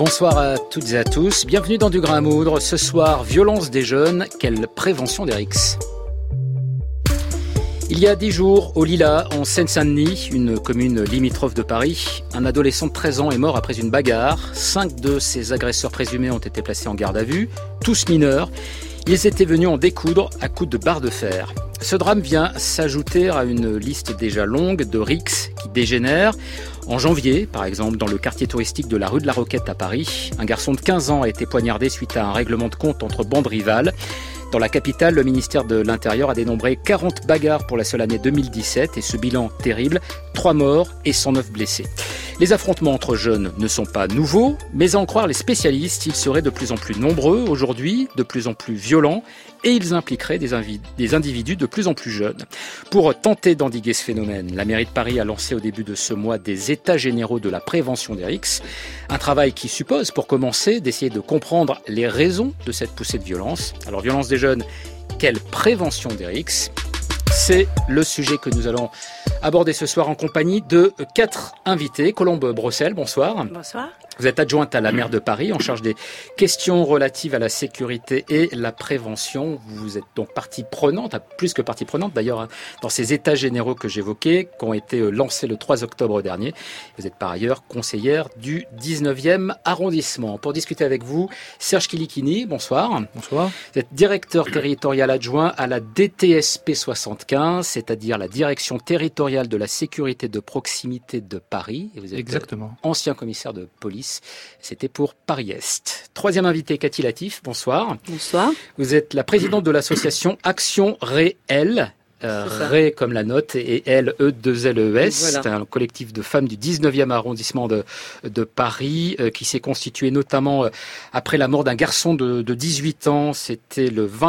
Bonsoir à toutes et à tous, bienvenue dans Du Grain à Moudre. Ce soir, violence des jeunes, quelle prévention des risques ? Il y a 10 jours, au Lilas, en Seine-Saint-Denis, une commune limitrophe de Paris, un adolescent de 13 ans est mort après une bagarre. 5 de ses agresseurs présumés ont été placés en garde à vue, tous mineurs. Ils étaient venus en découdre à coups de barre de fer. Ce drame vient s'ajouter à une liste déjà longue de rixes qui dégénèrent. En janvier, par exemple, dans le quartier touristique de la rue de la Roquette à Paris, un garçon de 15 ans a été poignardé suite à un règlement de compte entre bandes rivales. Dans la capitale, le ministère de l'Intérieur a dénombré 40 bagarres pour la seule année 2017 et ce bilan terrible, 3 morts et 109 blessés. Les affrontements entre jeunes ne sont pas nouveaux, mais à en croire les spécialistes, ils seraient de plus en plus nombreux aujourd'hui, de plus en plus violents, et ils impliqueraient des individus de plus en plus jeunes. Pour tenter d'endiguer ce phénomène, la mairie de Paris a lancé au début de ce mois des états généraux de la prévention des risques, un travail qui suppose, pour commencer, d'essayer de comprendre les raisons de cette poussée de violence. Alors, violence des jeunes, quelle prévention des risques ? C'est le sujet que nous allons aborder ce soir en compagnie de 4 invités. Colombe Brossel, bonsoir. Bonsoir. Vous êtes adjointe à la maire de Paris, en charge des questions relatives à la sécurité et la prévention. Vous êtes donc partie prenante, plus que partie prenante d'ailleurs, dans ces états généraux que j'évoquais, qui ont été lancés le 3 octobre dernier. Vous êtes par ailleurs conseillère du 19e arrondissement. Pour discuter avec vous, Serge Kilikini, bonsoir. Bonsoir. Vous êtes directeur territorial adjoint à la DTSP 75, c'est-à-dire la Direction territoriale de la sécurité de proximité de Paris. Et vous êtes Exactement. Ancien commissaire de police. C'était pour Paris-Est. Troisième invité, Cathy Latif, bonsoir. Bonsoir. Vous êtes la présidente de l'association Action Réelle. Ré comme la note et L, E2LES. Voilà. C'est un collectif de femmes du 19e arrondissement de Paris qui s'est constitué notamment après la mort d'un garçon de 18 ans. C'était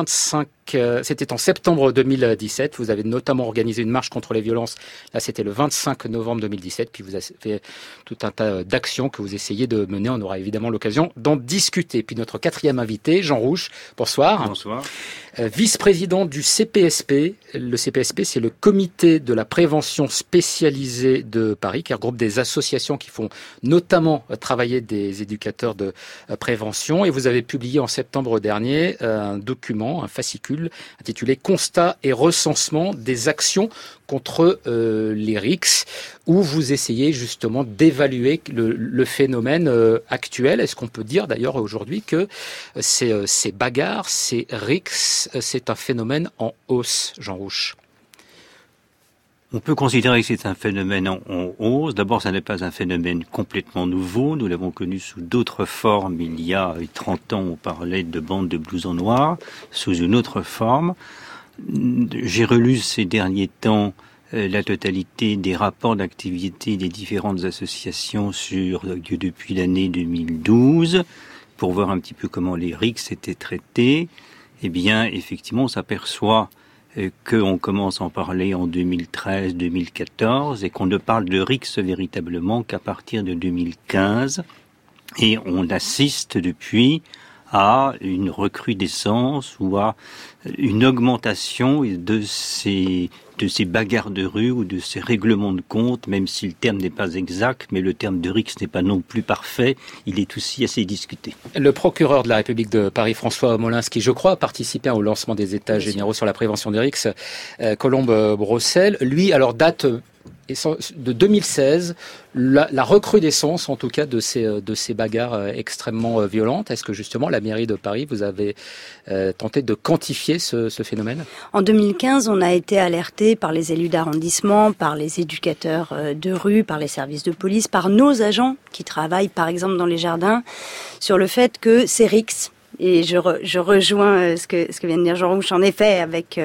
c'était en septembre 2017. Vous avez notamment organisé une marche contre les violences. Là, c'était le 25 novembre 2017. Puis vous avez fait tout un tas d'actions que vous essayez de mener. On aura évidemment l'occasion d'en discuter. Puis notre quatrième invité, Jean Rouch. Bonsoir. Bonsoir. Vice-président du CPSP. Le CPSP, c'est le comité de la prévention spécialisée de Paris, qui regroupe des associations qui font notamment travailler des éducateurs de prévention. Et vous avez publié en septembre dernier un document, un fascicule, intitulé « Constat et recensement des actions contre les RICS », où vous essayez justement d'évaluer le phénomène actuel. Est-ce qu'on peut dire d'ailleurs aujourd'hui que ces bagarres, ces RICS, c'est un phénomène en hausse, Jean Rouch ? On peut considérer que c'est un phénomène en hausse. D'abord, ça n'est pas un phénomène complètement nouveau. Nous l'avons connu sous d'autres formes. Il y a 30 ans, on parlait de bandes de blousons noirs, sous une autre forme. J'ai relu ces derniers temps la totalité des rapports d'activité des différentes associations depuis l'année 2012, pour voir un petit peu comment les RICS étaient traités. Eh bien, effectivement, on s'aperçoit qu'on commence à en parler en 2013-2014 et qu'on ne parle de RICS véritablement qu'à partir de 2015. Et on assiste depuis à une recrudescence ou à une augmentation de ces bagarres de rue ou de ces règlements de compte, même si le terme n'est pas exact, mais le terme de RICS n'est pas non plus parfait, il est aussi assez discuté. Le procureur de la République de Paris, François Molins, qui je crois a participé au lancement des états généraux sur la prévention des RICS, Colombe Brossel, lui, alors date de 2016, la recrudescence en tout cas de ces bagarres extrêmement violentes. Est-ce que justement la mairie de Paris, vous avez tenté de quantifier ce phénomène ? En 2015, on a été alerté par les élus d'arrondissement, par les éducateurs de rue, par les services de police, par nos agents qui travaillent par exemple dans les jardins, sur le fait que ces RICS, et je rejoins ce que vient de dire Jean Rouch, en effet, avec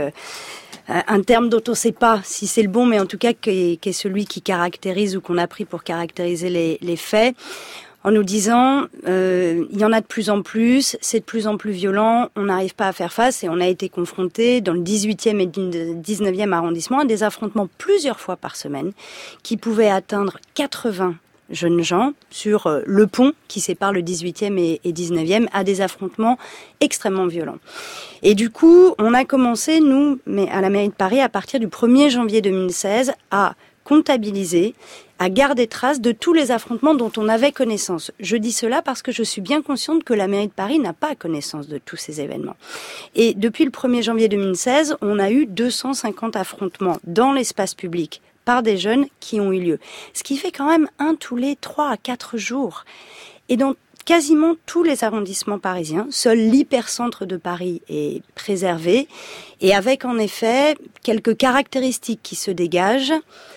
un terme dont on ne sait pas si c'est le bon, mais en tout cas qui est celui qui caractérise ou qu'on a pris pour caractériser les faits, en nous disant il y en a de plus en plus, c'est de plus en plus violent, on n'arrive pas à faire face, et on a été confronté dans le 18e et le 19e arrondissement à des affrontements plusieurs fois par semaine qui pouvaient atteindre 80 jeunes gens sur le pont qui sépare le 18e et 19e, à des affrontements extrêmement violents. Et du coup, on a commencé, nous, mais à la mairie de Paris, à partir du 1er janvier 2016, à comptabiliser, à garder trace de tous les affrontements dont on avait connaissance. Je dis cela parce que je suis bien consciente que la mairie de Paris n'a pas connaissance de tous ces événements. Et depuis le 1er janvier 2016, on a eu 250 affrontements dans l'espace public par des jeunes qui ont eu lieu. Ce qui fait quand même 1 tous les 3 à 4 jours. Et dans quasiment tous les arrondissements parisiens, seul l'hypercentre de Paris est préservé, et avec en effet quelques caractéristiques qui se dégagent.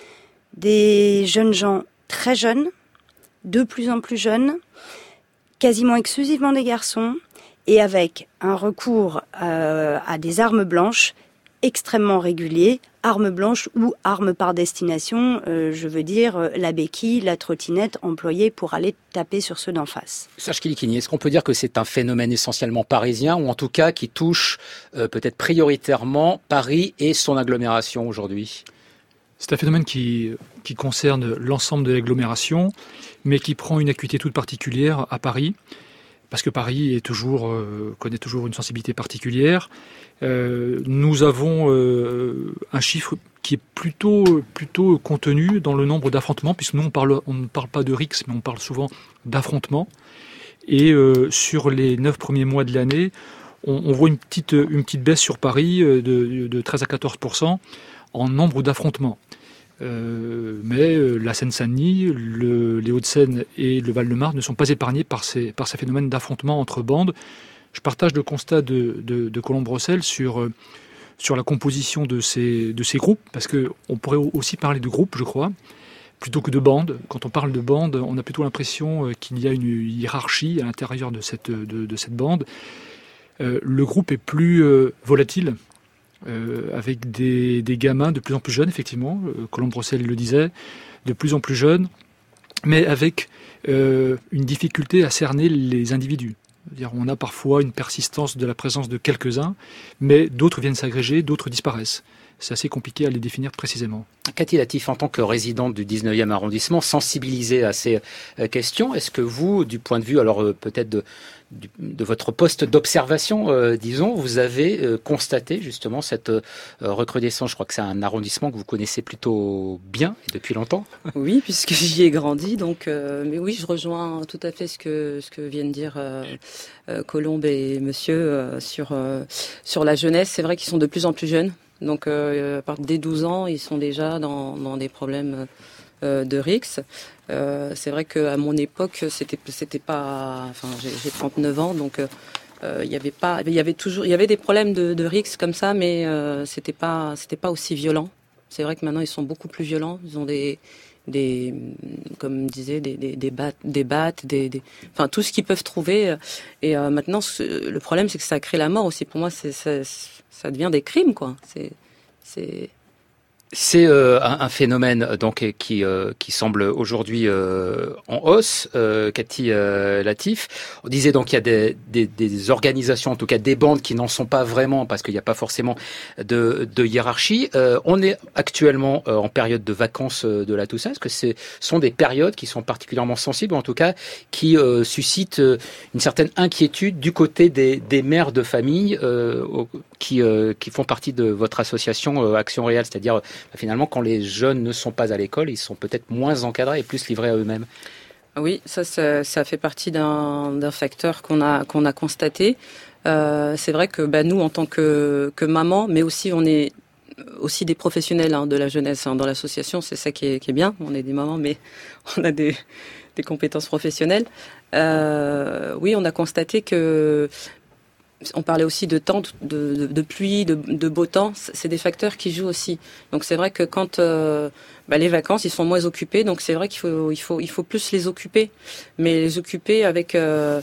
Des jeunes gens très jeunes, de plus en plus jeunes, quasiment exclusivement des garçons, et avec un recours à des armes blanches extrêmement régulier, armes blanches ou armes par destination, je veux dire la béquille, la trottinette employée pour aller taper sur ceux d'en face. Serge Kilikini, est-ce qu'on peut dire que c'est un phénomène essentiellement parisien, ou en tout cas qui touche peut-être prioritairement Paris et son agglomération aujourd'hui ? C'est un phénomène qui concerne l'ensemble de l'agglomération, mais qui prend une acuité toute particulière à Paris, parce que Paris connaît toujours une sensibilité particulière. Nous avons un chiffre qui est plutôt contenu dans le nombre d'affrontements, puisque nous on ne parle pas de rixes, mais on parle souvent d'affrontements. Et sur les 9 premiers mois de l'année, on voit une petite baisse sur Paris de 13 à 14% en nombre d'affrontements. Mais la Seine-Saint-Denis, les Hauts-de-Seine et le Val-de-Marne ne sont pas épargnés par ces phénomènes d'affrontements entre bandes. Je partage le constat de Colombe Brossel sur la composition de ces groupes, parce qu'on pourrait aussi parler de groupes, je crois, plutôt que de bandes. Quand on parle de bandes, on a plutôt l'impression qu'il y a une hiérarchie à l'intérieur de cette bande. Le groupe est plus volatile, avec des gamins de plus en plus jeunes, effectivement, Colombe Brossel le disait, de plus en plus jeunes, mais avec une difficulté à cerner les individus. C'est-à-dire, on a parfois une persistance de la présence de quelques-uns, mais d'autres viennent s'agréger, d'autres disparaissent. C'est assez compliqué à les définir précisément. Cathy Latif, en tant que résidente du 19e arrondissement, sensibilisée à ces questions, est-ce que vous, du point de vue, alors peut-être de votre poste d'observation, disons, vous avez constaté justement cette recrudescence? Je crois que c'est un arrondissement que vous connaissez plutôt bien et depuis longtemps. Oui, puisque j'y ai grandi, donc mais oui, je rejoins tout à fait ce que viennent dire Colombe et Monsieur sur la jeunesse. C'est vrai qu'ils sont de plus en plus jeunes. Donc, dès 12 ans, ils sont déjà dans des problèmes de rixes. C'est vrai qu'à mon époque, c'était pas. Enfin, j'ai 39 ans, donc il y avait des problèmes de rixes comme ça, mais c'était pas aussi violent. C'est vrai que maintenant, ils sont beaucoup plus violents. Ils ont comme disait, des battes, enfin tout ce qu'ils peuvent trouver. Et maintenant, le problème, c'est que ça crée la mort aussi. Pour moi, ça devient des crimes, quoi. C'est un phénomène donc qui semble aujourd'hui en hausse. Cathy Latif, on disait donc qu'il y a des organisations, en tout cas des bandes qui n'en sont pas vraiment parce qu'il n'y a pas forcément de hiérarchie. On est actuellement en période de vacances de la Toussaint. Est-ce que ce sont des périodes qui sont particulièrement sensibles, en tout cas qui suscitent une certaine inquiétude du côté des mères de famille qui font partie de votre association Action Réelle, c'est-à-dire finalement, quand les jeunes ne sont pas à l'école, ils sont peut-être moins encadrés et plus livrés à eux-mêmes. Oui, ça fait partie d'un facteur qu'on a constaté. C'est vrai que nous, en tant que maman, mais aussi on est aussi des professionnels de la jeunesse dans l'association, c'est ça qui est bien. On est des mamans, mais on a des compétences professionnelles. Oui, on a constaté que on parlait aussi de temps, de pluie, de beau temps. C'est des facteurs qui jouent aussi. Donc c'est vrai que quand les vacances, ils sont moins occupés. Donc c'est vrai qu'il faut plus les occuper, mais les occuper avec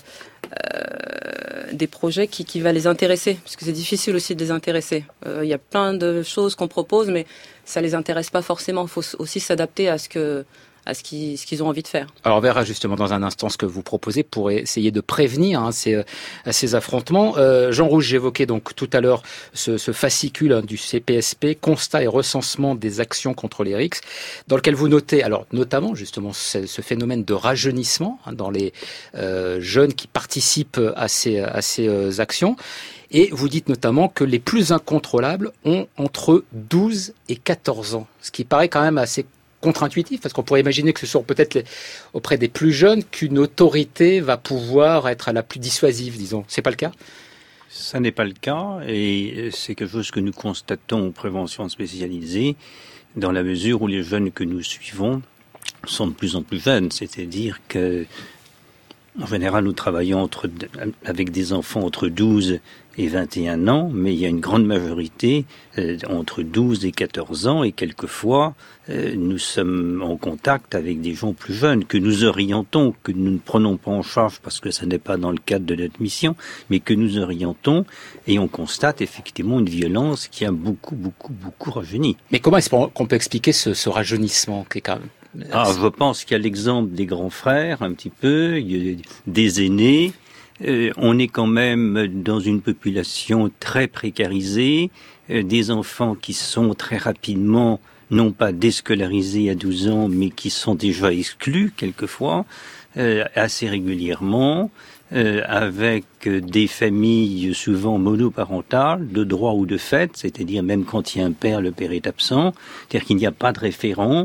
des projets qui va les intéresser, parce que c'est difficile aussi de les intéresser. Il y a plein de choses qu'on propose, mais ça les intéresse pas forcément. Il faut aussi s'adapter à ce qu'ils ont envie de faire. Alors on verra justement dans un instant ce que vous proposez pour essayer de prévenir ces affrontements. Jean Rouge, j'évoquais donc tout à l'heure ce fascicule du CPSP, constat et recensement des actions contre les rixes, dans lequel vous notez alors notamment justement ce phénomène de rajeunissement dans les jeunes qui participent à ces actions. Et vous dites notamment que les plus incontrôlables ont entre 12 et 14 ans, ce qui paraît quand même assez contre-intuitif, parce qu'on pourrait imaginer que ce sont peut-être auprès des plus jeunes qu'une autorité va pouvoir être la plus dissuasive, disons. C'est pas le cas ? Ça n'est pas le cas, et c'est quelque chose que nous constatons en prévention spécialisée, dans la mesure où les jeunes que nous suivons sont de plus en plus jeunes, c'est-à-dire que en général, nous travaillons avec des enfants entre 12 et 21 ans, mais il y a une grande majorité entre 12 et 14 ans, et quelquefois, nous sommes en contact avec des gens plus jeunes que nous orientons, que nous ne prenons pas en charge parce que ce n'est pas dans le cadre de notre mission, mais que nous orientons, et on constate effectivement une violence qui a beaucoup rajeuni. Mais comment est-ce qu'on peut expliquer ce rajeunissement qui est quand même... Je pense qu'il y a l'exemple des grands frères, un petit peu, il y a des aînés. On est quand même dans une population très précarisée, des enfants qui sont très rapidement, non pas déscolarisés à 12 ans, mais qui sont déjà exclus quelquefois, assez régulièrement, avec des familles souvent monoparentales, de droit ou de fait, c'est-à-dire même quand il y a un père, le père est absent, c'est-à-dire qu'il n'y a pas de référent.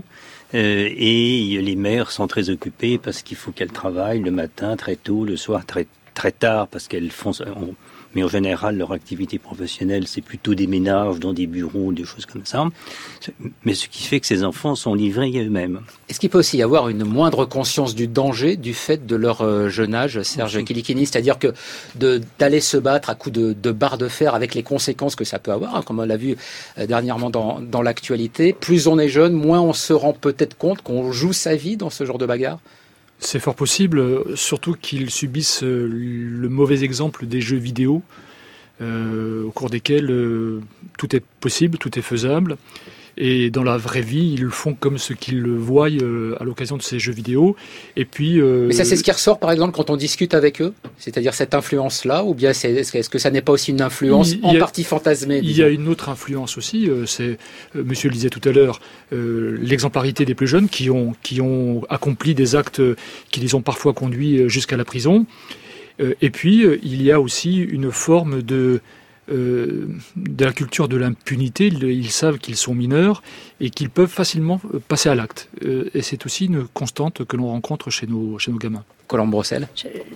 Et les mères sont très occupées parce qu'il faut qu'elles travaillent le matin très tôt, le soir très tard, parce qu'elles font... Mais en général, leur activité professionnelle, c'est plutôt des ménages dans des bureaux, des choses comme ça. Mais ce qui fait que ces enfants sont livrés à eux-mêmes. Est-ce qu'il peut aussi y avoir une moindre conscience du danger du fait de leur jeune âge, Serge Kilikini ? C'est-à-dire que d'aller se battre à coups de barre de fer avec les conséquences que ça peut avoir, comme on l'a vu dernièrement dans l'actualité, plus on est jeune, moins on se rend peut-être compte qu'on joue sa vie dans ce genre de bagarre ? C'est fort possible, surtout qu'ils subissent le mauvais exemple des jeux vidéo, au cours desquels tout est possible, tout est faisable. Et dans la vraie vie, ils le font comme ce qu'ils le voient à l'occasion de ces jeux vidéo. Et puis, mais ça, c'est ce qui ressort, par exemple, quand on discute avec eux ? C'est-à-dire cette influence-là ? Ou bien est-ce que ça n'est pas aussi une influence en partie fantasmée ? Il y a une autre influence aussi. Monsieur le disait tout à l'heure, l'exemplarité des plus jeunes qui ont accompli des actes qui les ont parfois conduits jusqu'à la prison. Et puis, il y a aussi une forme de la culture de l'impunité. Ils savent qu'ils sont mineurs et qu'ils peuvent facilement passer à l'acte. Et c'est aussi une constante que l'on rencontre chez nos gamins. Colombe Brossel.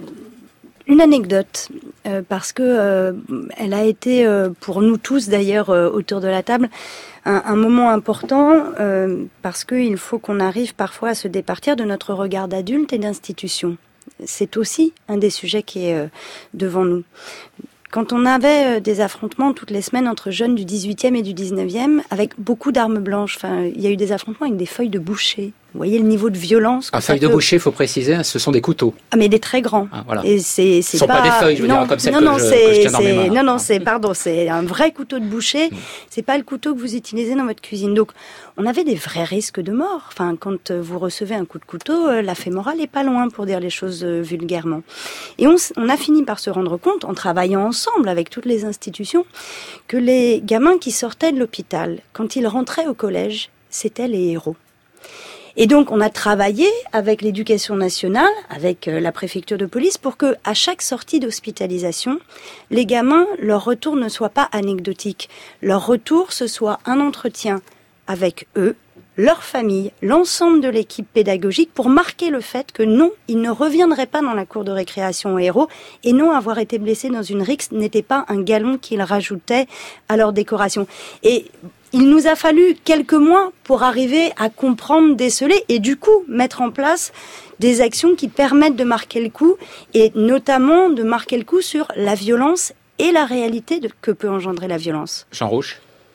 Une anecdote, parce que elle a été, pour nous tous d'ailleurs, autour de la table, un moment important, parce qu'il faut qu'on arrive parfois à se départir de notre regard d'adulte et d'institution. C'est aussi un des sujets qui est devant nous. Quand on avait des affrontements toutes les semaines entre jeunes du 18e et du 19e, avec beaucoup d'armes blanches, il y a eu des affrontements avec des feuilles de boucher. Vous voyez le niveau de violence. Un feuille de boucher, il faut préciser, ce sont des couteaux. Ah, mais des très grands. Ah, voilà. Et ce sont pas des feuilles, je veux dire, comme celles que je tiens dans mes mains. C'est un vrai couteau de boucher. C'est pas le couteau que vous utilisez dans votre cuisine. Donc, on avait des vrais risques de mort. Quand vous recevez un coup de couteau, la fémorale est pas loin, pour dire les choses vulgairement. Et on a fini par se rendre compte, en travaillant ensemble avec toutes les institutions, que les gamins qui sortaient de l'hôpital, quand ils rentraient au collège, c'étaient les héros. Et donc, on a travaillé avec l'éducation nationale, avec la préfecture de police, pour que, à chaque sortie d'hospitalisation, les gamins, leur retour ne soit pas anecdotique. Leur retour, ce soit un entretien avec eux, leur famille, l'ensemble de l'équipe pédagogique, pour marquer le fait que non, ils ne reviendraient pas dans la cour de récréation aux héros, et non, avoir été blessés dans une rixe n'était pas un galon qu'ils rajoutaient à leur décoration. Et il nous a fallu quelques mois pour arriver à comprendre, déceler et du coup mettre en place des actions qui permettent de marquer le coup, et notamment de marquer le coup sur la violence et la réalité que peut engendrer la violence. Jean Rouch.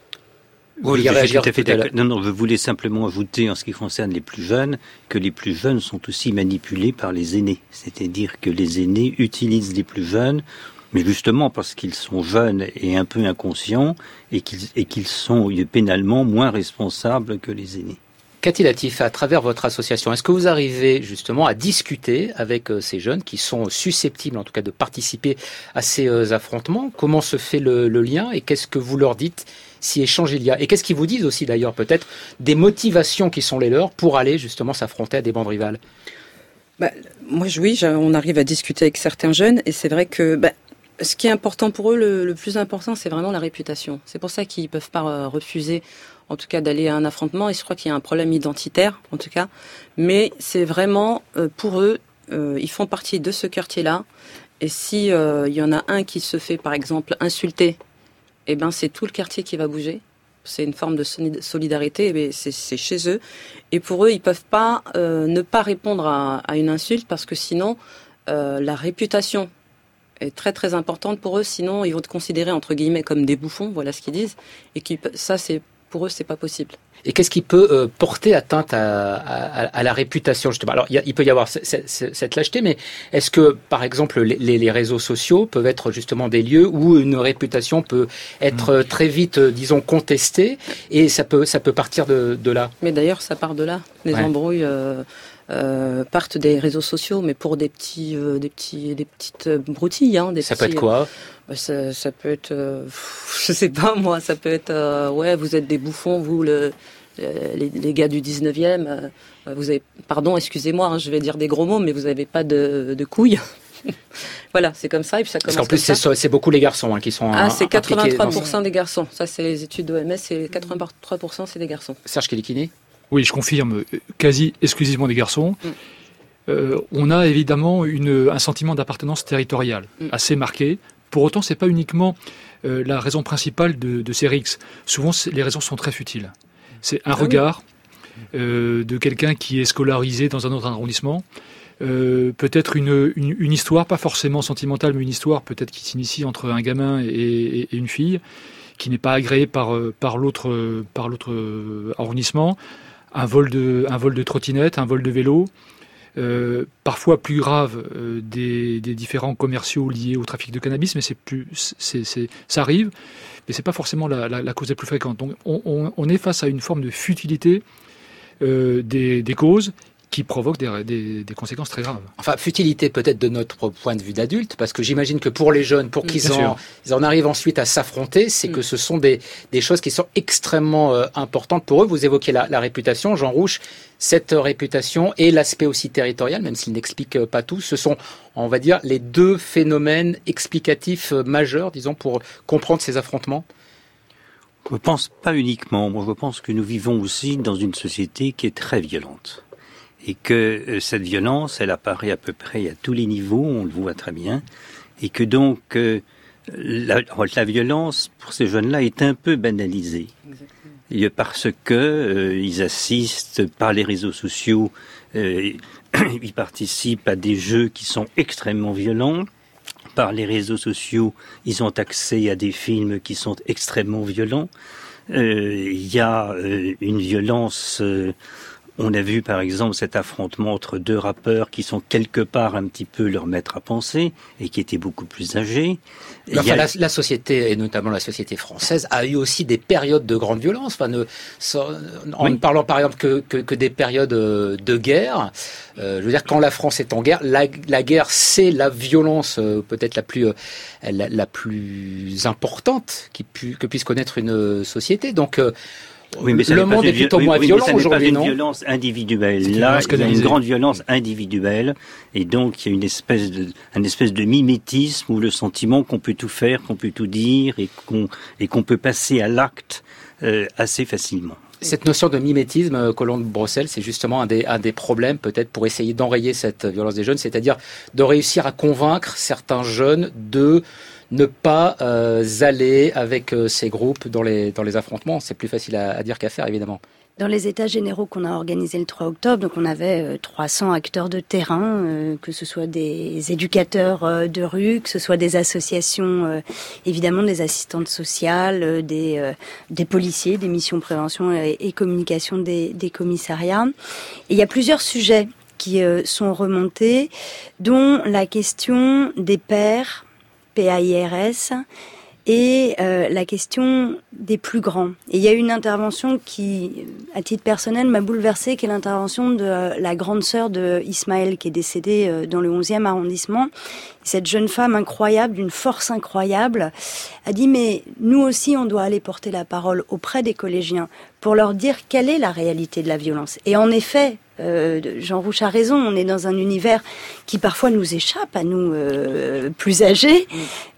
Oui, je suis tout à fait d'accord. Non, je voulais simplement ajouter, en ce qui concerne les plus jeunes, que les plus jeunes sont aussi manipulés par les aînés. C'est-à-dire que les aînés utilisent les plus jeunes, mais justement parce qu'ils sont jeunes et un peu inconscients, et qu'ils sont pénalement moins responsables que les aînés. Cathy Latif, à travers votre association, est-ce que vous arrivez justement à discuter avec ces jeunes qui sont susceptibles en tout cas de participer à ces affrontements ? Comment se fait le lien et qu'est-ce que vous leur dites si échange il y a ? Et qu'est-ce qu'ils vous disent aussi d'ailleurs peut-être des motivations qui sont les leurs pour aller justement s'affronter à des bandes rivales ? On arrive à discuter avec certains jeunes et c'est vrai que ce qui est important pour eux, le plus important, c'est vraiment la réputation. C'est pour ça qu'ils ne peuvent pas refuser en tout cas d'aller à un affrontement. Et je crois qu'il y a un problème identitaire, en tout cas. Mais c'est vraiment, pour eux, ils font partie de ce quartier-là. Et si il y en a un qui se fait, par exemple, insulter, eh ben c'est tout le quartier qui va bouger. C'est une forme de solidarité, mais c'est chez eux. Et pour eux, ils peuvent pas ne pas répondre à une insulte parce que sinon, la réputation est très très importante pour eux. Sinon, ils vont te considérer entre guillemets comme des bouffons, voilà ce qu'ils disent. Et ça, c'est pour eux, c'est pas possible. Et qu'est-ce qui peut porter atteinte à la réputation, justement? Alors, il peut y avoir cette lâcheté, mais est-ce que, par exemple, les réseaux sociaux peuvent être justement des lieux où une réputation peut être très vite, disons, contestée, et ça peut partir de là? Mais d'ailleurs, ça part de là. Les embrouilles partent des réseaux sociaux, mais pour des petites broutilles. Ça peut être quoi? Ça peut être, je sais pas moi, ça peut être, vous êtes des bouffons, vous, les gars du 19e, vous avez, pardon, excusez-moi, je vais dire des gros mots, mais vous n'avez pas de couilles. Voilà, c'est comme ça, et puis ça commence. Parce qu'en plus, c'est beaucoup les garçons qui sont. C'est 83% des garçons. Ça, c'est les études d'OMS, c'est 83%, c'est des garçons. Serge Kelikini? Oui, je confirme, quasi exclusivement des garçons. On a évidemment un sentiment d'appartenance territoriale assez marqué. Pour autant, c'est pas uniquement la raison principale de ces rixes. Souvent, les raisons sont très futiles. C'est un regard de quelqu'un qui est scolarisé dans un autre arrondissement. Peut-être une histoire, pas forcément sentimentale, mais une histoire peut-être qui s'initie entre un gamin et une fille, qui n'est pas agréée par l'autre arrondissement. Un vol de trottinette, un vol de vélo. Parfois plus grave des différents commerciaux liés au trafic de cannabis, mais ça arrive, mais c'est pas forcément la cause la plus fréquente. Donc on est face à une forme de futilité des causes qui provoquent des conséquences très graves. Enfin, futilité peut-être de notre point de vue d'adulte, parce que j'imagine que pour les jeunes, pour qu'ils en arrivent ensuite à s'affronter, c'est que ce sont des choses qui sont extrêmement importantes pour eux. Vous évoquez la réputation, Jean Rouch. Cette réputation et l'aspect aussi territorial, même s'il n'explique pas tout, ce sont, on va dire, les deux phénomènes explicatifs majeurs, disons, pour comprendre ces affrontements. Je pense pas uniquement. Moi, je pense que nous vivons aussi dans une société qui est très violente. Et que cette violence, elle apparaît à peu près à tous les niveaux, on le voit très bien. Et que donc, la violence, pour ces jeunes-là, est un peu banalisée. Exactement. Parce que ils assistent par les réseaux sociaux, ils participent à des jeux qui sont extrêmement violents. Par les réseaux sociaux, ils ont accès à des films qui sont extrêmement violents. Il y a une violence. On a vu par exemple cet affrontement entre deux rappeurs qui sont quelque part un petit peu leur maître à penser et qui étaient beaucoup plus âgés. Enfin, la société, et notamment la société française, a eu aussi des périodes de grande violence. Enfin, en ne parlant par exemple que des périodes de guerre. Je veux dire, quand la France est en guerre, la guerre, c'est la violence peut-être la plus importante que puisse connaître une société. Donc oui, mais le monde est plutôt moins violent aujourd'hui, non? C'est une violence individuelle. Là, il y a une grande violence individuelle, et donc il y a une espèce de mimétisme ou le sentiment qu'on peut tout faire, qu'on peut tout dire, et qu'on peut passer à l'acte assez facilement. Cette notion de mimétisme, Colombe Brossel, c'est justement un des problèmes peut-être pour essayer d'enrayer cette violence des jeunes, c'est-à-dire de réussir à convaincre certains jeunes de ne pas aller avec ces groupes dans les affrontements. C'est plus facile à dire qu'à faire, évidemment. Dans les états généraux qu'on a organisés le 3 octobre, donc on avait 300 acteurs de terrain, que ce soit des éducateurs de rue, que ce soit des associations, évidemment des assistantes sociales, des policiers, des missions prévention et communication des commissariats. Et il y a plusieurs sujets qui sont remontés, dont la question des pairs, PAIRS, et la question des plus grands. Et il y a eu une intervention qui, à titre personnel, m'a bouleversée, qui est l'intervention de la grande sœur de Ismaël, qui est décédée dans le 11e arrondissement. Cette jeune femme incroyable, d'une force incroyable, a dit « Mais nous aussi, on doit aller porter la parole auprès des collégiens pour leur dire quelle est la réalité de la violence. » Et en effet, Jean Rouch a raison, on est dans un univers qui parfois nous échappe à nous plus âgés.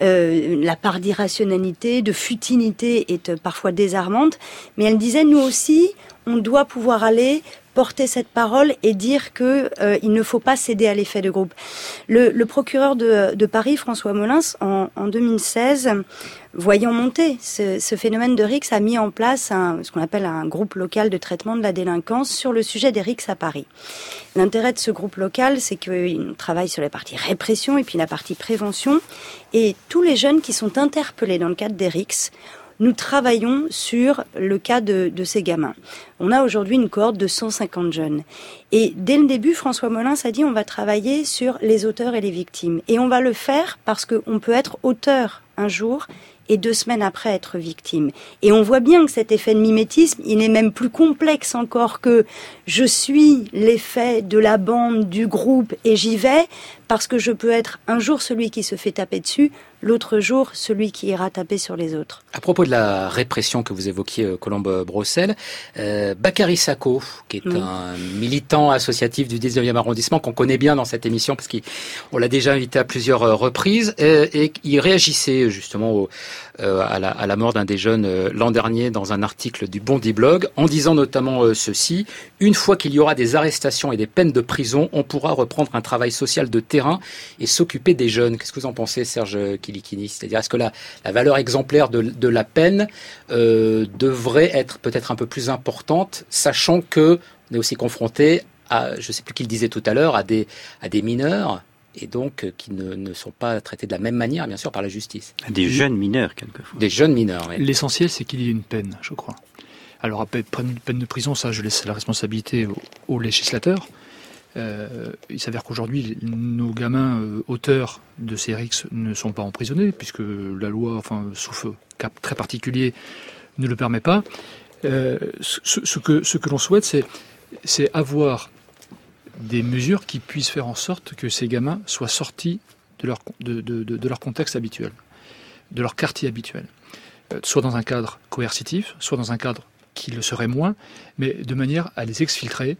La part d'irrationalité, de futilité est parfois désarmante, mais elle disait, nous aussi, on doit pouvoir aller porter cette parole et dire que il ne faut pas céder à l'effet de groupe. Le procureur de Paris, François Molins, en 2016, voyant monter ce phénomène de RICS, a mis en place ce qu'on appelle un groupe local de traitement de la délinquance sur le sujet des RICS à Paris. L'intérêt de ce groupe local, c'est qu'il travaille sur la partie répression et puis la partie prévention. Et tous les jeunes qui sont interpellés dans le cadre des RICS, nous travaillons sur le cas de ces gamins. On a aujourd'hui une cohorte de 150 jeunes. Et dès le début, François Molins a dit on va travailler sur les auteurs et les victimes. Et on va le faire parce qu'on peut être auteur un jour et 2 semaines après être victime. Et on voit bien que cet effet de mimétisme, il est même plus complexe encore que je suis l'effet de la bande, du groupe et j'y vais, parce que je peux être un jour celui qui se fait taper dessus, l'autre jour celui qui ira taper sur les autres. À propos de la répression que vous évoquiez, Colombe Brossel, Bakary Sako, qui est un militant associatif du 19e arrondissement qu'on connaît bien dans cette émission parce qu'on l'a déjà invité à plusieurs reprises, et il réagissait justement à la mort d'un des jeunes l'an dernier dans un article du Bondi Blog, en disant notamment ceci: une fois qu'il y aura des arrestations et des peines de prison, on pourra reprendre un travail social de terrain et s'occuper des jeunes. Qu'est-ce que vous en pensez, Serge Kilikini? C'est-à-dire, est-ce que la valeur exemplaire de la peine devrait être peut-être un peu plus importante, sachant que on est aussi confronté à, je ne sais plus qui le disait tout à l'heure, à des mineurs, et donc qui ne sont pas traités de la même manière, bien sûr, par la justice. Des jeunes mineurs, quelquefois. Des jeunes mineurs, oui. L'essentiel, c'est qu'il y ait une peine, je crois. Alors, après, une peine de prison, ça, je laisse la responsabilité aux législateurs. Il s'avère qu'aujourd'hui, nos gamins auteurs de ces RICS ne sont pas emprisonnés, puisque la loi, sauf cas très particulier, ne le permet pas. Ce que l'on souhaite, c'est avoir des mesures qui puissent faire en sorte que ces gamins soient sortis de leur contexte habituel, de leur quartier habituel, soit dans un cadre coercitif, soit dans un cadre qui le serait moins, mais de manière à les exfiltrer,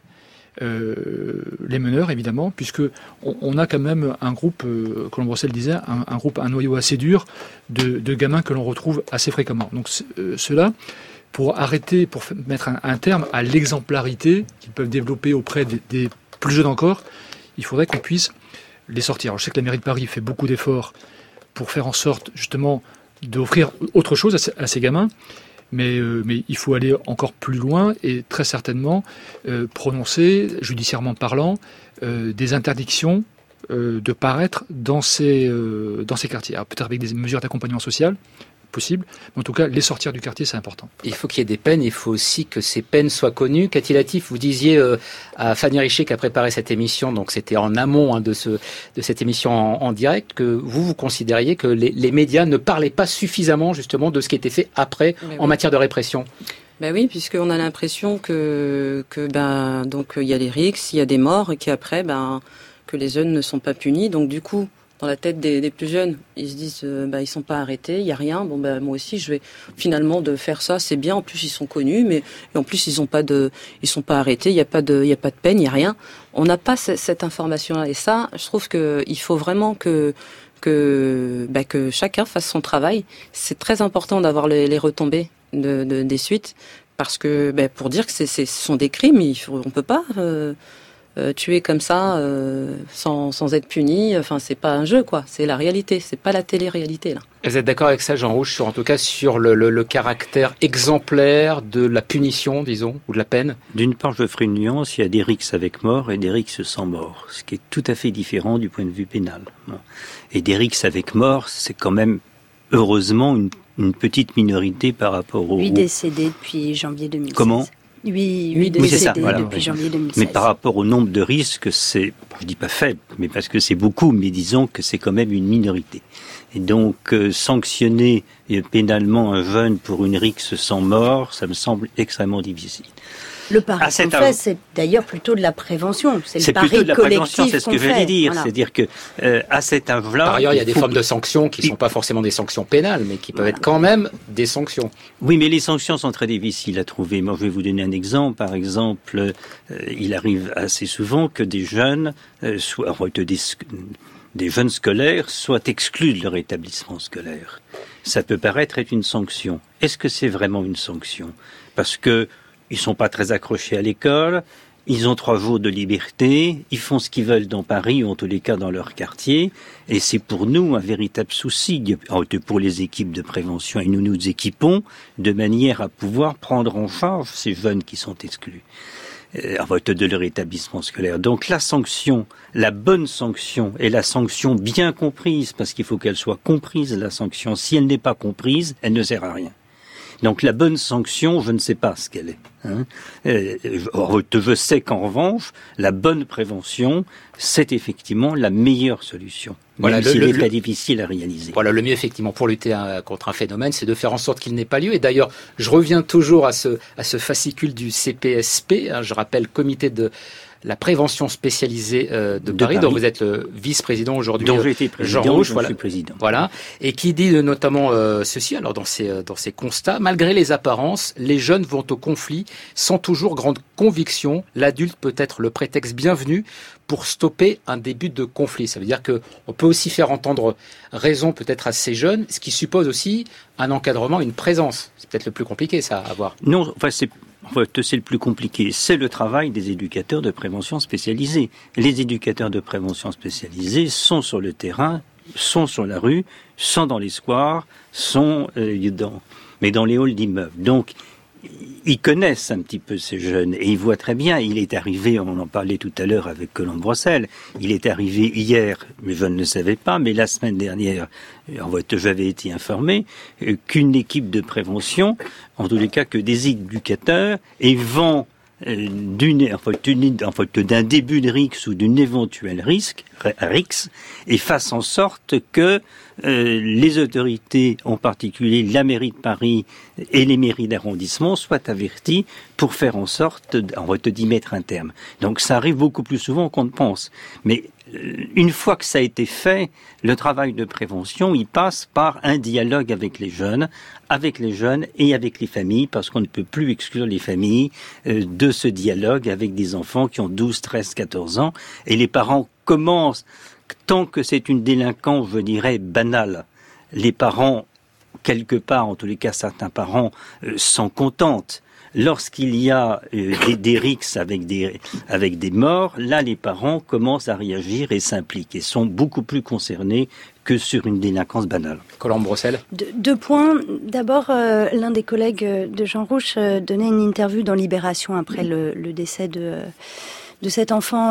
les meneurs évidemment, puisque on a quand même un groupe, Colombe Brossel disait, un noyau assez dur de gamins que l'on retrouve assez fréquemment. Donc cela, pour mettre un terme à l'exemplarité qu'ils peuvent développer auprès des plus jeunes encore, il faudrait qu'on puisse les sortir. Alors, je sais que la mairie de Paris fait beaucoup d'efforts pour faire en sorte justement d'offrir autre chose à ces gamins, mais il faut aller encore plus loin et très certainement prononcer, judiciairement parlant, des interdictions de paraître dans ces quartiers. Alors, peut-être avec des mesures d'accompagnement social possible, mais en tout cas, les sortir du quartier, c'est important. Il faut qu'il y ait des peines, il faut aussi que ces peines soient connues. Cathy Latif, vous disiez à Fanny Richer qui a préparé cette émission, donc c'était en amont de cette émission en direct, que vous considériez que les médias ne parlaient pas suffisamment justement de ce qui était fait après en matière de répression. Ben oui, puisqu'on a l'impression que donc il y a les RICS, il y a des morts, et qu'après que les jeunes ne sont pas punis, donc du coup, dans la tête des plus jeunes, ils se disent ils sont pas arrêtés, il y a rien. Moi aussi je vais finalement de faire ça, c'est bien. En plus ils sont connus, mais en plus ils sont pas arrêtés, il y a pas de peine, il y a rien. On n'a pas cette information-là, et ça, je trouve que il faut vraiment que chacun fasse son travail. C'est très important d'avoir les retombées des suites, parce que pour dire que ce sont des crimes, on peut pas tuer comme ça sans être puni. Enfin, c'est pas un jeu, quoi. C'est la réalité. C'est pas la télé-réalité, là. Vous êtes d'accord avec ça, Jean Rouch, en tout cas sur le caractère exemplaire de la punition, disons, ou de la peine? D'une part, je ferai une nuance. Il y a des RICS avec mort et des RICS sans mort, ce qui est tout à fait différent du point de vue pénal. Et des RICS avec mort, c'est quand même, heureusement, une petite minorité par rapport aux... 8 décédés depuis janvier 2016. Comment ? 8 décédés depuis janvier 2016. Mais par rapport au nombre de risques, c'est, je dis pas faible, mais parce que c'est beaucoup, mais disons que c'est quand même une minorité. Et donc, sanctionner pénalement un jeune pour une rixe sans mort, ça me semble extrêmement difficile. Le pari qu'on fait, c'est d'ailleurs plutôt de la prévention. C'est le pari collectif qu'on fait. C'est plutôt de la prévention, c'est ce que j'allais dire. Voilà. C'est-à-dire que à cet âge-là... Par ailleurs, il y a des formes de sanctions qui ne sont pas forcément des sanctions pénales, mais qui peuvent être quand même des sanctions. Oui, mais les sanctions sont très difficiles à trouver. Moi, je vais vous donner un exemple. Par exemple, il arrive assez souvent que des jeunes, des jeunes scolaires, soient exclus de leur établissement scolaire. Ça peut paraître être une sanction. Est-ce que c'est vraiment une sanction ? Parce que ils sont pas très accrochés à l'école, ils ont 3 jours de liberté, ils font ce qu'ils veulent dans Paris, ou en tous les cas dans leur quartier, et c'est pour nous un véritable souci, pour les équipes de prévention, et nous nous équipons de manière à pouvoir prendre en charge ces jeunes qui sont exclus de leur établissement scolaire. Donc la sanction, la bonne sanction, est la sanction bien comprise, parce qu'il faut qu'elle soit comprise, la sanction. Si elle n'est pas comprise, elle ne sert à rien. Donc la bonne sanction, je ne sais pas ce qu'elle est. Je sais qu'en revanche, la bonne prévention, c'est effectivement la meilleure solution. Voilà, même s'il est très difficile à réaliser. Voilà, le mieux effectivement pour lutter contre un phénomène, c'est de faire en sorte qu'il n'ait pas lieu. Et d'ailleurs, je reviens toujours à ce fascicule du CPSP. Je rappelle, comité de la prévention spécialisée de Paris, dont vous êtes le vice-président aujourd'hui. Dont j'ai été président, Jean Rouch, voilà. Je suis président. Voilà, et qui dit notamment ceci, alors dans ses constats, malgré les apparences, les jeunes vont au conflit sans toujours grande conviction. L'adulte peut être le prétexte bienvenu pour stopper un début de conflit. Ça veut dire que on peut aussi faire entendre raison peut-être à ces jeunes, ce qui suppose aussi un encadrement, une présence. C'est peut-être le plus compliqué, ça, à voir. Non, c'est le plus compliqué. C'est le travail des éducateurs de prévention spécialisés. Les éducateurs de prévention spécialisés sont sur le terrain, sont sur la rue, sont dans les squares, sont dans les halls d'immeubles. Donc, ils connaissent un petit peu ces jeunes et ils voient très bien. Il est arrivé, on en parlait tout à l'heure avec Colombe Brossel, il est arrivé hier, mais je ne le savais pas, mais la semaine dernière, j'avais été informé qu'une équipe de prévention, en tous les cas que des éducateurs, vont d'un début de RIX ou d'une éventuelle RIX et fasse en sorte que les autorités, en particulier la mairie de Paris et les mairies d'arrondissement, soient averties pour faire en sorte d'y mettre un terme. Donc ça arrive beaucoup plus souvent qu'on ne pense. Mais une fois que ça a été fait, le travail de prévention, il passe par un dialogue avec les jeunes et avec les familles, parce qu'on ne peut plus exclure les familles de ce dialogue avec des enfants qui ont 12, 13, 14 ans. Et les parents commencent, tant que c'est une délinquance, je dirais, banale, les parents, quelque part, en tous les cas certains parents, s'en contentent. Lorsqu'il y a des rixes avec des morts, là les parents commencent à réagir et s'impliquent et sont beaucoup plus concernés que sur une délinquance banale. Colombe Brossel. 2 points. D'abord, l'un des collègues de Jean Rouch donnait une interview dans Libération après le décès de cet enfant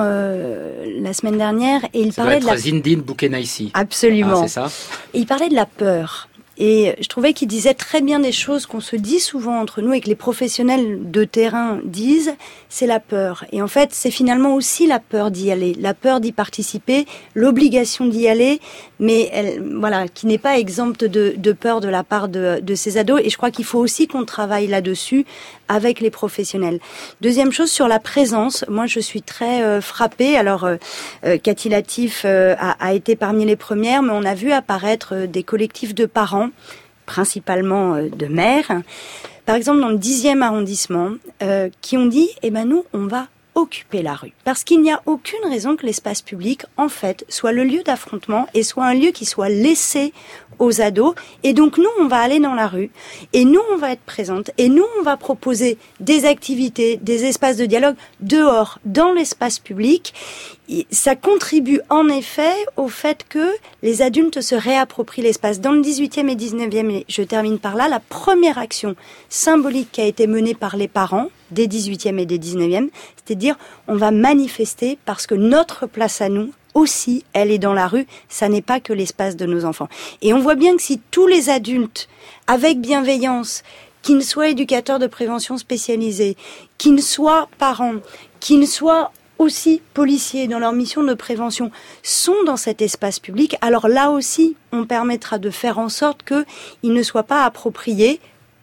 la semaine dernière, et il parlait de la Zindine Boukenaïsi. Absolument. C'est ça. Et il parlait de la peur. Et je trouvais qu'il disait très bien des choses qu'on se dit souvent entre nous et que les professionnels de terrain disent, c'est la peur. Et en fait, c'est finalement aussi la peur d'y aller, la peur d'y participer, l'obligation d'y aller, mais qui n'est pas exempte de peur de la part de ces ados. Et je crois qu'il faut aussi qu'on travaille là-dessus avec les professionnels. Deuxième chose, sur la présence, moi je suis très frappée. Alors, Cathy Latif a été parmi les premières, mais on a vu apparaître des collectifs de parents, principalement de mères, par exemple dans le 10e arrondissement, qui ont dit, nous, on va occuper la rue. Parce qu'il n'y a aucune raison que l'espace public, en fait, soit le lieu d'affrontement et soit un lieu qui soit laissé aux ados. Et donc, nous, on va aller dans la rue et nous, on va être présente et nous, on va proposer des activités, des espaces de dialogue dehors, dans l'espace public. Et ça contribue en effet au fait que les adultes se réapproprient l'espace. Dans le 18e et 19e, et je termine par là, la première action symbolique qui a été menée par les parents des 18e et des 19e, c'était de dire on va manifester parce que notre place à nous aussi, elle est dans la rue, ça n'est pas que l'espace de nos enfants. Et on voit bien que si tous les adultes, avec bienveillance, qui ne soient éducateurs de prévention spécialisés, qui ne soient parents, qui ne soient aussi policiers dans leur mission de prévention, sont dans cet espace public, alors là aussi, on permettra de faire en sorte qu'ils ne soient pas appropriés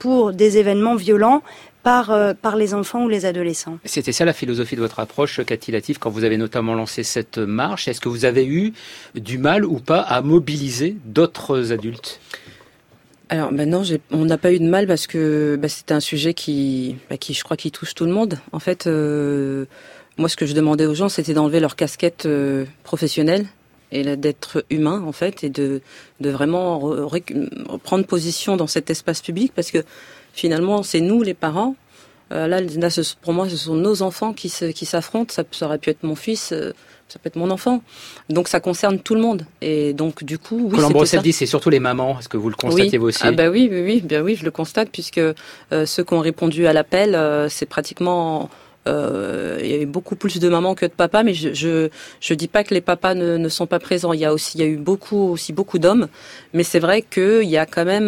pour des événements violents par les enfants ou les adolescents. C'était ça la philosophie de votre approche, Cathy Latif, quand vous avez notamment lancé cette marche. Est-ce que vous avez eu du mal ou pas à mobiliser d'autres adultes ? Alors non, on n'a pas eu de mal parce que c'était un sujet qui je crois qui touche tout le monde. En fait, moi ce que je demandais aux gens, c'était d'enlever leur casquette professionnelle et d'être humain en fait, et de vraiment prendre position dans cet espace public, parce que finalement c'est nous les parents. Là, pour moi, ce sont nos enfants qui s'affrontent. Ça aurait pu être mon fils. Ça peut être mon enfant. Donc ça concerne tout le monde. Et donc du coup, oui, Colombe Brossel dit c'est surtout les mamans. Est-ce que vous le constatez vous aussi ? Ah oui, bien oui, je le constate, puisque ceux qui ont répondu à l'appel, c'est pratiquement il y a eu beaucoup plus de mamans que de papas, mais je dis pas que les papas ne sont pas présents. Il y a eu beaucoup beaucoup d'hommes, mais c'est vrai qu'il y a quand même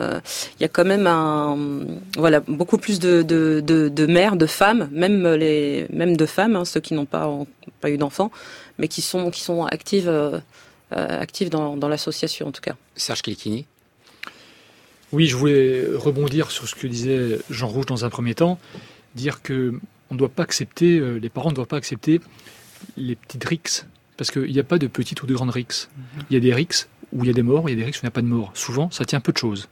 beaucoup plus de mères, de femmes, même de femmes, ceux qui n'ont pas eu d'enfants, mais qui sont actives dans l'association en tout cas. Serge Kilkini. Oui, je voulais rebondir sur ce que disait Jean Rouge dans un premier temps, dire que on ne doit pas accepter, les parents ne doivent pas accepter les petites rixes, parce qu'il n'y a pas de petites ou de grandes rixes. Il y a des rixes où il y a des morts, il y a des rixes où il n'y a pas de morts. Souvent, ça tient à peu de choses.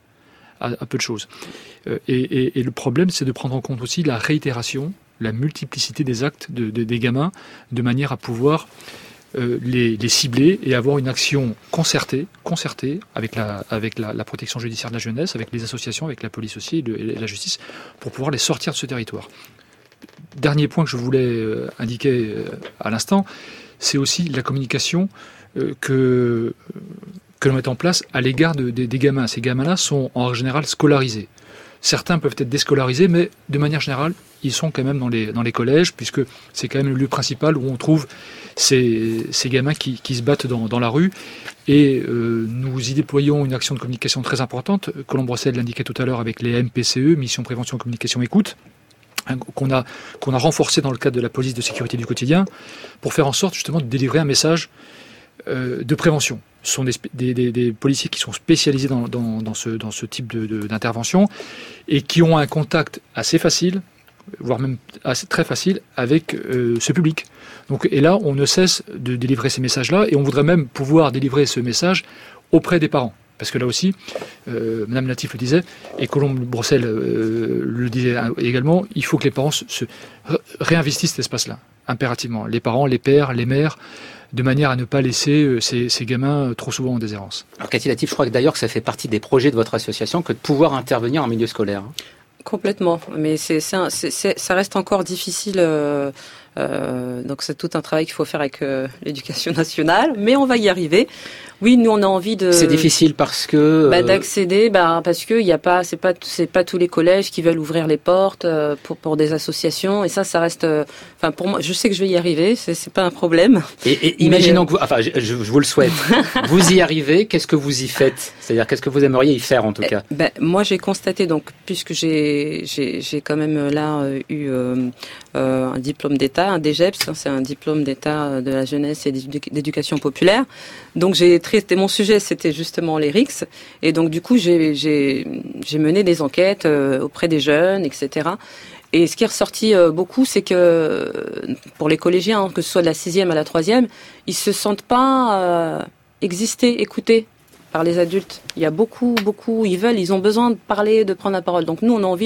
Et le problème, c'est de prendre en compte aussi la réitération, la multiplicité des actes des gamins, de manière à pouvoir les cibler et avoir une action concertée avec la protection judiciaire de la jeunesse, avec les associations, avec la police aussi et la justice, pour pouvoir les sortir de ce territoire. Dernier point que je voulais indiquer à l'instant, c'est aussi la communication que l'on met en place à l'égard des gamins. Ces gamins-là sont en général scolarisés. Certains peuvent être déscolarisés, mais de manière générale, ils sont quand même dans les collèges, puisque c'est quand même le lieu principal où on trouve ces gamins qui se battent dans la rue. Et nous y déployons une action de communication très importante. Colombe Brossel l'indiquait tout à l'heure avec les MPCE, Mission Prévention Communication Écoute, qu'on a renforcé dans le cadre de la police de sécurité du quotidien, pour faire en sorte justement de délivrer un message de prévention. Ce sont des policiers qui sont spécialisés dans ce type d'intervention et qui ont un contact assez facile, voire même très facile, avec ce public. Et là, on ne cesse de délivrer ces messages-là, et on voudrait même pouvoir délivrer ce message auprès des parents. Parce que là aussi, Madame Latif le disait, et Colombe Brossel le disait également, il faut que les parents se réinvestissent cet espace-là, impérativement. Les parents, les pères, les mères, de manière à ne pas laisser ces gamins trop souvent en déshérence. Alors Cathy Latif, je crois d'ailleurs que ça fait partie des projets de votre association que de pouvoir intervenir en milieu scolaire. Complètement, mais ça reste encore difficile. Donc c'est tout un travail qu'il faut faire avec l'éducation nationale, mais on va y arriver. Oui, nous on a envie de. C'est difficile parce que d'accéder, parce que c'est pas tous les collèges qui veulent ouvrir les portes pour des associations, et ça reste. Pour moi, je sais que je vais y arriver, c'est pas un problème. Et imaginons que je vous le souhaite. Vous y arrivez, qu'est-ce que vous y faites ? C'est-à-dire qu'est-ce que vous aimeriez y faire en tout cas ? Moi j'ai constaté, donc puisque j'ai quand même là eu un diplôme d'État, un DGEPS, c'est un diplôme d'État de la jeunesse et d'éducation populaire. Donc mon sujet, c'était justement les RICS, et donc du coup j'ai mené des enquêtes auprès des jeunes, etc. Et ce qui est ressorti beaucoup, c'est que pour les collégiens, que ce soit de la 6e à la 3e, ils se sentent pas exister, écoutés par les adultes. Il y a beaucoup, ils ont besoin de parler, de prendre la parole. Donc nous, on a envie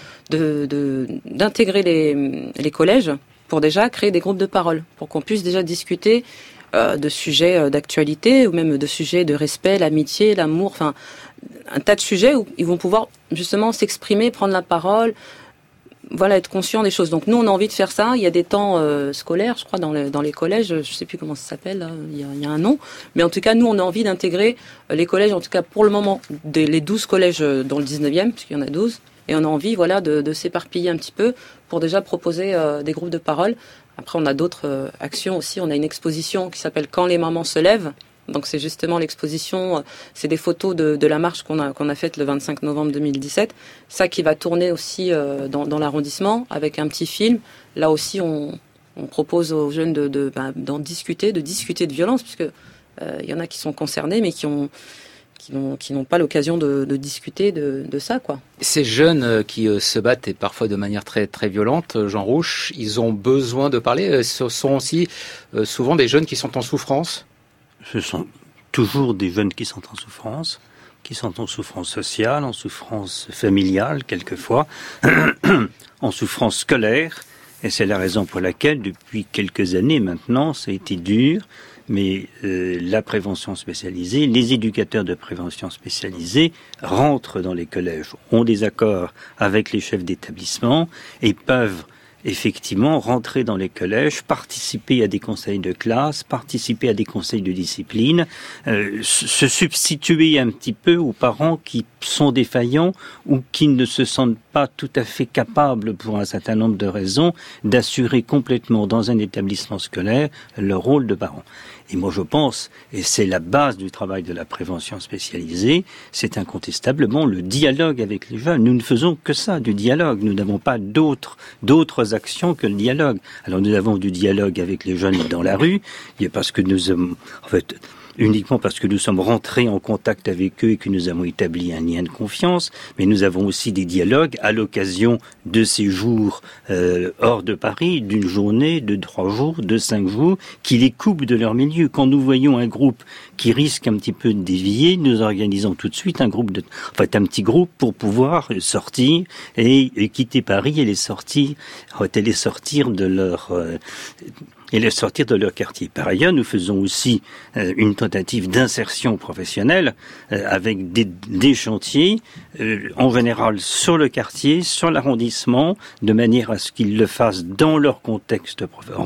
d'intégrer les collèges pour déjà créer des groupes de parole, pour qu'on puisse déjà discuter de sujets d'actualité, ou même de sujets de respect, l'amitié, l'amour, un tas de sujets où ils vont pouvoir justement s'exprimer, prendre la parole, être conscients des choses. Donc nous, on a envie de faire ça. Il y a des temps scolaires, je crois, dans les collèges, je ne sais plus comment ça s'appelle, là. Il y a un nom, mais en tout cas, nous, on a envie d'intégrer les collèges, en tout cas pour le moment, les 12 collèges dans le 19e, puisqu'il y en a 12, et on a envie de s'éparpiller un petit peu pour déjà proposer des groupes de parole. Après, on a d'autres actions aussi. On a une exposition qui s'appelle « Quand les mamans se lèvent ». Donc, c'est justement l'exposition, c'est des photos de la marche qu'on a faite le 25 novembre 2017. Ça qui va tourner aussi dans l'arrondissement avec un petit film. Là aussi, on propose aux jeunes d'en discuter, de violence, puisque il y en a qui sont concernés, mais qui qui n'ont pas l'occasion de discuter de ça, quoi. Ces jeunes qui se battent et parfois de manière très très violente, Jean Rouch, ils ont besoin de parler. Ce sont aussi souvent des jeunes qui sont en souffrance. Ce sont toujours des jeunes qui sont en souffrance sociale, en souffrance familiale quelquefois, en souffrance scolaire. Et c'est la raison pour laquelle, depuis quelques années maintenant, ça a été dur, mais la prévention spécialisée, les éducateurs de prévention spécialisés rentrent dans les collèges, ont des accords avec les chefs d'établissement et peuvent effectivement rentrer dans les collèges, participer à des conseils de classe, participer à des conseils de discipline, se substituer un petit peu aux parents qui sont défaillants ou qui ne se sentent pas tout à fait capables, pour un certain nombre de raisons, d'assurer complètement dans un établissement scolaire leur rôle de parent. Et moi je pense, et c'est la base du travail de la prévention spécialisée, c'est incontestablement le dialogue avec les jeunes. Nous ne faisons que ça, du dialogue. Nous n'avons pas d'autres actions que le dialogue. Alors nous avons du dialogue avec les jeunes dans la rue, parce que nous avons, uniquement parce que nous sommes rentrés en contact avec eux et que nous avons établi un lien de confiance, mais nous avons aussi des dialogues à l'occasion de ces jours hors de Paris, d'une journée, de 3 jours, de 5 jours, qui les coupent de leur milieu. Quand nous voyons un groupe qui risque un petit peu de dévier, nous organisons tout de suite un petit groupe pour pouvoir sortir et quitter Paris et les sortir de leur quartier. Par ailleurs, nous faisons aussi une tentative d'insertion professionnelle avec des chantiers, en général sur le quartier, sur l'arrondissement, de manière à ce qu'ils le fassent dans leur contexte, un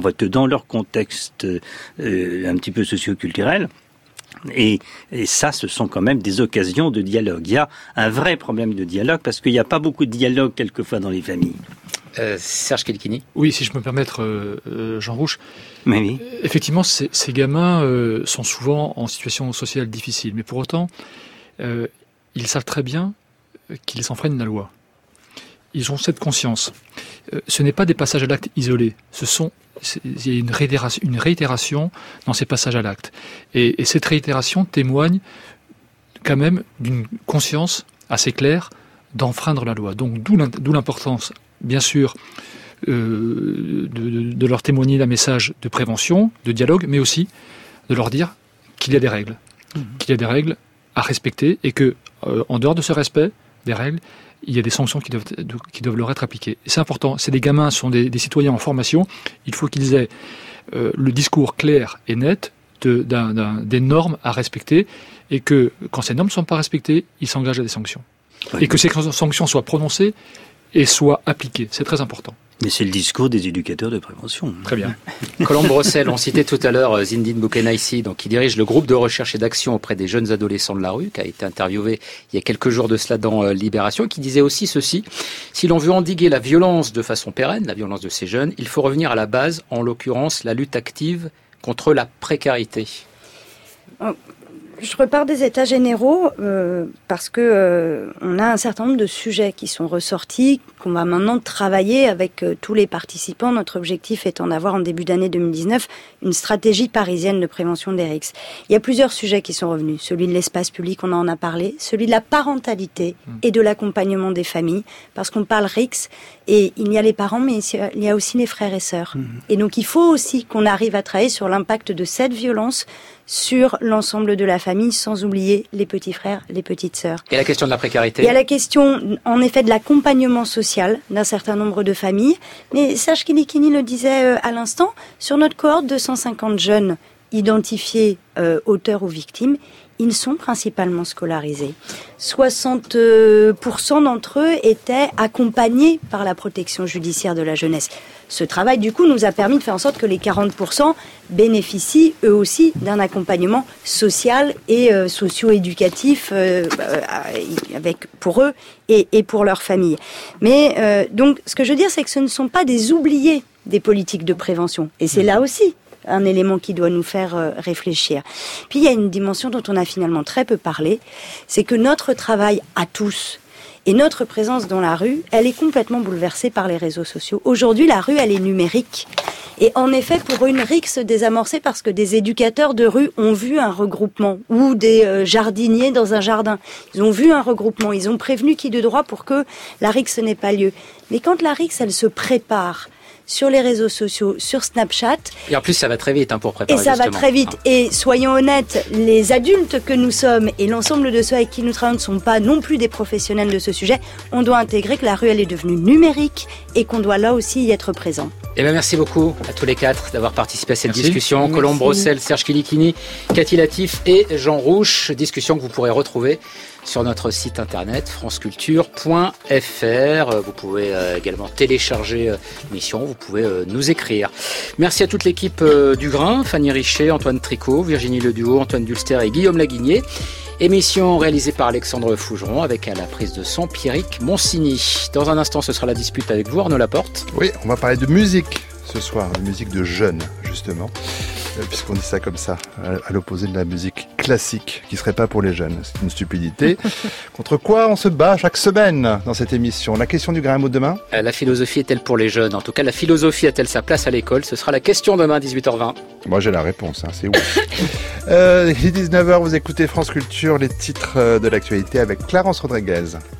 petit peu socio-culturel. Et ça, ce sont quand même des occasions de dialogue. Il y a un vrai problème de dialogue parce qu'il n'y a pas beaucoup de dialogue quelquefois dans les familles. Serge Kelkini. Oui, si je peux me permettre, Jean Rouch. Oui. Effectivement, ces gamins sont souvent en situation sociale difficile, mais pour autant, ils savent très bien qu'ils enfreignent la loi. Ils ont cette conscience. Ce n'est pas des passages à l'acte isolés. Il y a une réitération dans ces passages à l'acte. Et cette réitération témoigne quand même d'une conscience assez claire d'enfreindre la loi. Donc d'où l'importance, bien sûr, de leur témoigner un message de prévention, de dialogue, mais aussi de leur dire qu'il y a des règles. Qu'il y a des règles à respecter et que, en dehors de ce respect des règles, il y a des sanctions qui doivent leur être appliquées. Et c'est important. C'est des gamins, ce sont des citoyens en formation. Il faut qu'ils aient le discours clair et net des normes à respecter et que, quand ces normes ne sont pas respectées, ils s'engagent à des sanctions. Et que ces sanctions soient prononcées et soient appliquées. C'est très important. Mais c'est le discours des éducateurs de prévention. Très bien. Colombe Brossel, on citait tout à l'heure Zindine Boukenaïsi, donc qui dirige le groupe de recherche et d'action auprès des jeunes adolescents de la rue, qui a été interviewé il y a quelques jours de cela dans Libération, qui disait aussi ceci: si l'on veut endiguer la violence de façon pérenne, la violence de ces jeunes, il faut revenir à la base, en l'occurrence la lutte active contre la précarité. Je repars des états généraux parce que on a un certain nombre de sujets qui sont ressortis, qu'on va maintenant travailler avec tous les participants. Notre objectif étant d'avoir en début d'année 2019 une stratégie parisienne de prévention des RICS. Il y a plusieurs sujets qui sont revenus. Celui de l'espace public, on en a parlé. Celui de la parentalité et de l'accompagnement des familles. Parce qu'on parle RICS et il y a les parents, mais il y a aussi les frères et sœurs. Et donc il faut aussi qu'on arrive à travailler sur l'impact de cette violence sur l'ensemble de la famille, sans oublier les petits frères, les petites sœurs. Et la question de la précarité ? Il y a la question, en effet, de l'accompagnement social d'un certain nombre de familles. Mais Serge Kelkini le disait à l'instant, sur notre cohorte de 150 jeunes identifiés auteurs ou victimes, ils sont principalement scolarisés. 60% d'entre eux étaient accompagnés par la protection judiciaire de la jeunesse. Ce travail, du coup, nous a permis de faire en sorte que les 40% bénéficient, eux aussi, d'un accompagnement social et socio-éducatif pour eux et pour leur famille. Mais donc, ce que je veux dire, c'est que ce ne sont pas des oubliés des politiques de prévention. Et c'est là aussi un élément qui doit nous faire réfléchir. Puis il y a une dimension dont on a finalement très peu parlé, c'est que notre travail à tous et notre présence dans la rue, elle est complètement bouleversée par les réseaux sociaux. Aujourd'hui, la rue, elle est numérique. Et en effet, pour une RIC se désamorcer parce que des éducateurs de rue ont vu un regroupement ou des jardiniers dans un jardin. Ils ont vu un regroupement, ils ont prévenu qui de droit pour que la RIC n'ait pas lieu. Mais quand la RIC, elle se prépare sur les réseaux sociaux, sur Snapchat. Et en plus, ça va très vite pour préparer. Et ça va très vite. Et soyons honnêtes, les adultes que nous sommes et l'ensemble de ceux avec qui nous travaillons ne sont pas non plus des professionnels de ce sujet. On doit intégrer que la rue, elle est devenue numérique et qu'on doit là aussi y être présent. Eh bien, merci beaucoup à tous les quatre d'avoir participé à cette discussion. Colombe Brossel, Serge Kilikini, Cathy Latif et Jean Rouch. Discussion que vous pourrez retrouver sur notre site internet franceculture.fr. Vous pouvez également télécharger l'émission, vous pouvez nous écrire. Merci à toute l'équipe du Grain, Fanny Richet, Antoine Tricot, Virginie Leduau, Antoine Dulster et Guillaume Laguigné. Émission réalisée par Alexandre Fougeron avec à la prise de son Pierrick Monsigny. Dans un instant, ce sera la dispute avec vous, Arnaud Laporte. Oui, on va parler de musique ce soir, de musique de jeunes, justement. Puisqu'on dit ça comme ça, à l'opposé de la musique classique, qui serait pas pour les jeunes. C'est une stupidité. Contre quoi on se bat chaque semaine dans cette émission? La question du grain à mots de demain? La philosophie est-elle pour les jeunes? En tout cas, la philosophie a-t-elle sa place à l'école? Ce sera la question demain, 18h20. Moi, j'ai la réponse, c'est ouf. Il est 19h, vous écoutez France Culture, les titres de l'actualité avec Clarence Rodriguez.